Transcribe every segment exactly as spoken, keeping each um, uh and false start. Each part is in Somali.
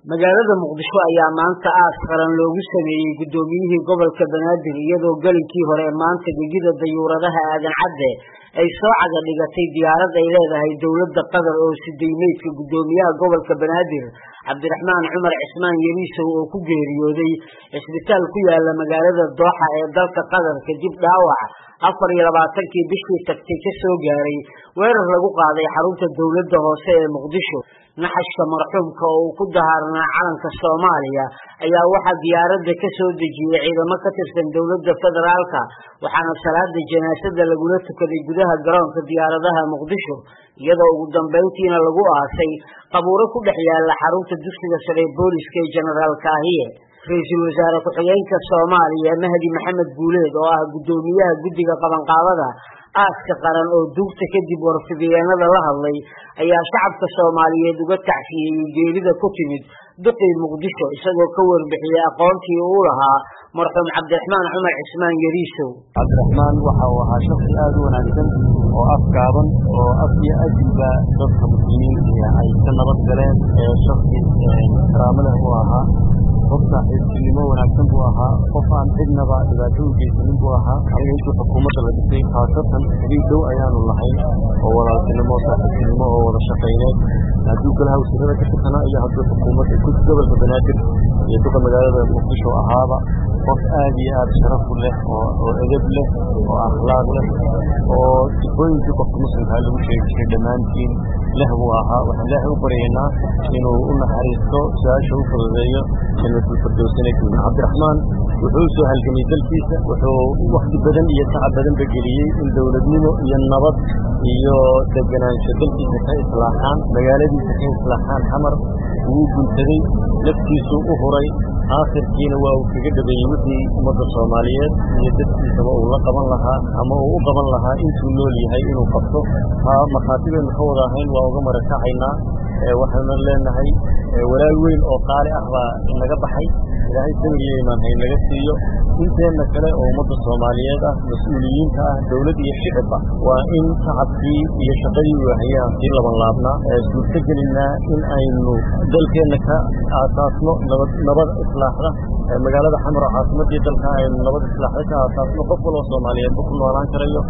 magaalada Muqdisho ayaa maanta aas qaran loogu sameeyay gudoomiyihii gobolka Banaadir iyadoo galinkii hore maanta digida dayuuradaha aadan cadde ay soo caga dhigatay diyaarad ay leedahay dawladda Qatar oo sideymeedka gudoomiyaha gobolka Banaadir Cabdiraxmaan Cumar Cismaan Yariisow oo ku geeriyooday isbitaal ku yaala magaalada Dooxa ee dalka Qatar kadib dhaawac afar iyo labaatan-kii bishii tagtay ka soo gaaray weerar lagu qaaday xarunta dawladda hoose ee Muqdisho naxashka marxuumka oo ku dahaarnaa calanka Soomaaliya ayaa waxa diyaaradda ka soo dejiyay ciidamo ka tirsan dawladda federaalka waxaana salaada janaasada lagu tukaday gudaha garoonka diyaaradaha Muqdisho iyadoo ugu dambeyntiina lagu aasay qabuuro ku dhex yaala xarunta dugsiga sare booliska ee General Kaahiye ra'iisul wasaare ku-xigeenka Soomaaliya Mahdi Maxamed Guuleed oo ah gudoomiyaha guddiga qabanqaabada aaska qaran oo duugta kadib warfidiyeenada la hadlay ayaa shacabka Soomaaliyeed uga tacsiyay geerida ku timid duqii Muqdisho isagoo ka warbixiyay aqoontii uu lahaa marxuum Cabdiraxmaan Cumar Cismaan Yariisow Cabdiraxmaan waxa uu ahaa shakhsi aad u wanaagsan oo afgaaban oo af iyo ajilba dadka muslimiinta ay ka nabad galeen ee shakhsi karaamo leh uu ahaa qof saaxiibtinimo wanaagsan buu ahaa qof aan cidnaba dhibaato u geysanin buu ahaa aniga intuu xukuumadda la dhisay khaasatan xiriir dhow ayaanu lahayn oo walaaltinimo saaxiibtinimo oo wada shaqayneed hadduu golaha wasiirada ka tirsanaa iyo hadduu xukuumadda gobolka Banaadir iyo duqa magaalada Muqdisho ahaaba qof aad iyo aad sharaf u leh oo edeb leh oo akhlaaq leh oo sifooyinkii qofka muslimka lagu sheegi jiray dhammaantiin leh buu ahaa waxaan ilaahay u baryaynaa inuu u naxariisto su-aasha u fududeeyo jannatul firdawsina geeyo Cabdiraxmaan wuxuu soo halgamay dalkiisa wuxuu waqti badan iyo tacab badan ba geliyay in dawladnimo iyo nabad iyo deganaansho dalkiisa ka islaaxaan magaaladiisa ka islaaxaan xamar uu guntaday naftiisu u huray aakhirkiina waa uu kaga dhabeeyay wixii ummadda Soomaaliyeed iyo dadkiisaba uu la qaban lahaa ama uu u qaban lahaa intuu nool yahay inuu qabto haa markhaatibeenu ka wada ahayn waa uga marakacaynaa waxaanu leenahay walaal weyn oo qaali ah baa inaga baxay ilaahay sabiriyo imaan hay naga siiyo inteena kale oo ummadda Soomaaliyeed ah mas'uuliyiinta ah dawlad iyo shicibba waa in shacabkii iyo shaqadii waahayaan si laban laabnaa suurta gelinaa in aynu dalkeena ka aasaasno nabad nabad islaaxda magaalada xamar caasimadii dalka aynu nabad islaaxda ka aasaasno qof walba Soomaaliyeed ku noolaan karayo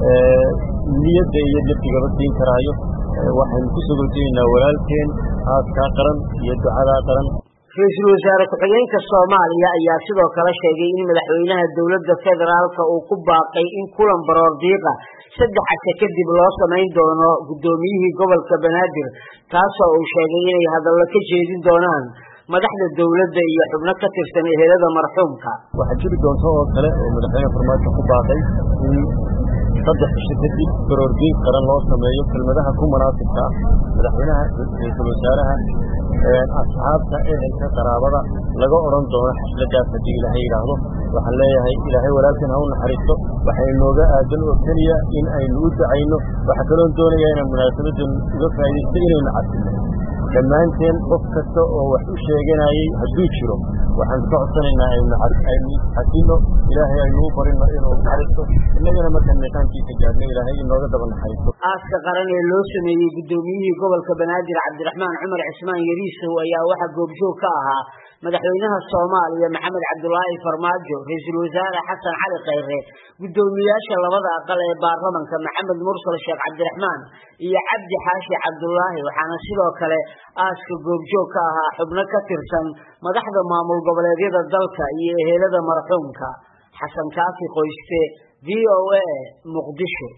niyadda iyo naftigaba siin karaayo waxaan ku soo go'aynaa walaalkeen aaska qaran iyo ducada qaran ra'iisul wasaare ku-xigeenka Soomaaliya ayaa sidoo kale sheegay in madaxweynaha dawladda federaalka uu ku baaqay in kulan baroor diiqa saddex casho kadib loo sameyn doono gudoomiyihii gobolka Banaadir taasoo uu sheegay inay hadallo ka jeedin doonaan madaxda dawladda iyo xubno ka tirsan ehelada marxuumka waxa jiri doonto oo kale oo madaxweynaha farmaajo ku baaqay in saddex casho kadib baroor diiq qaran loo sameeyo kelmadaha ku munaasibka madaxweynaha ra'iisul wasaaraha asxaabta ehelka qaraabada laga oran doono xafladaas hadii ilaahay yiraahdo waxaan leeyahay ilaahay walaalkan ha u naxariisto waxay nooga aadan oo kaliya in aynu u ducayno waxa kale oo doonaya in munaasabadan uga faa'iideysto inaynu cadino dhammaanteen qof kasta oo wax u sheeganayay hadduu jiro waxaan ka codsanaynaa aynu cadino ilaahay aynu u barino inuu naxariisto innagana markaan meeqaankiisa gaadhno ilaahay inooga daba naxariisto aaska qaran ee loo sameeyey gudoomiyihii gobolka Banaadir Cabdiraxmaan Cumar Cismaan Yariisow ayaa waxa goobjoog ka ahaa madaxweynaha Soomaaliya Maxamed Cabdullaahi Farmaajo ra'iisul wasaare Xasan Cali Khayre gudoomiyaasha labada aqal ee baarlamaanka Maxamed Mursal Sheekh Cabdiraxmaan iyo Cabdi Xaashi Cabdullaahi waxaana sidoo kale aaska goobjoog ka ahaa xubno ka tirsan madaxda maamul goboleedyada dalka iyo ehelada marxuumka Xasan Kaafi Qoyste V O A Muqdisho.